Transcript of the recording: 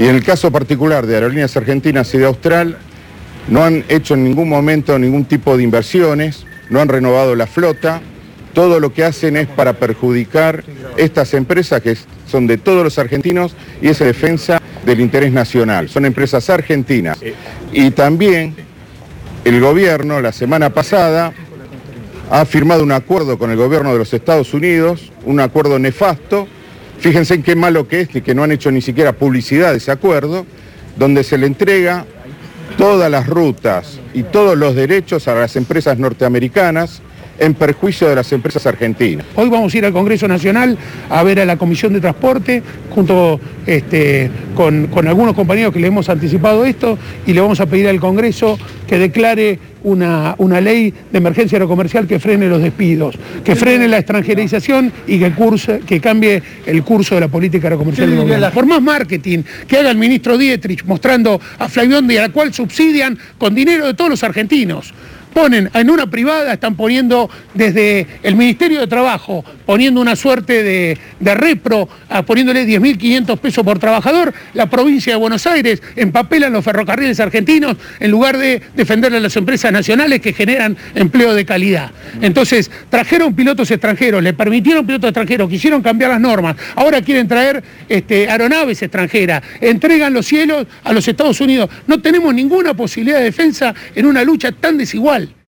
Y en el caso particular de Aerolíneas Argentinas y de Austral, no han hecho en ningún momento ningún tipo de inversiones, no han renovado la flota. Todo lo que hacen es para perjudicar estas empresas que son de todos los argentinos y es en defensa del interés nacional. Son empresas argentinas. Y también el gobierno, la semana pasada, ha firmado un acuerdo con el gobierno de los Estados Unidos, un acuerdo nefasto. Fíjense en qué malo que es, que no han hecho ni siquiera publicidad de ese acuerdo, donde se le entrega todas las rutas y todos los derechos a las empresas norteamericanas en perjuicio de las empresas argentinas. Hoy vamos a ir al Congreso Nacional a ver a la Comisión de Transporte, junto con algunos compañeros que le hemos anticipado esto, y le vamos a pedir al Congreso que declare una ley de emergencia aerocomercial que frene los despidos, que frene la extranjerización y que cambie el curso de la política aerocomercial del gobierno. Por más marketing que haga el ministro Dietrich mostrando a Flaviondi, a la cual subsidian con dinero de todos los argentinos. Ponen en una privada, están poniendo desde el Ministerio de Trabajo, poniendo una suerte de repro, poniéndole 10.500 pesos por trabajador. La provincia de Buenos Aires empapelan los ferrocarriles argentinos en lugar de defender a las empresas nacionales que generan empleo de calidad. Entonces, trajeron pilotos extranjeros, le permitieron pilotos extranjeros, quisieron cambiar las normas, ahora quieren traer aeronaves extranjeras, entregan los cielos a los Estados Unidos. No tenemos ninguna posibilidad de defensa en una lucha tan desigual.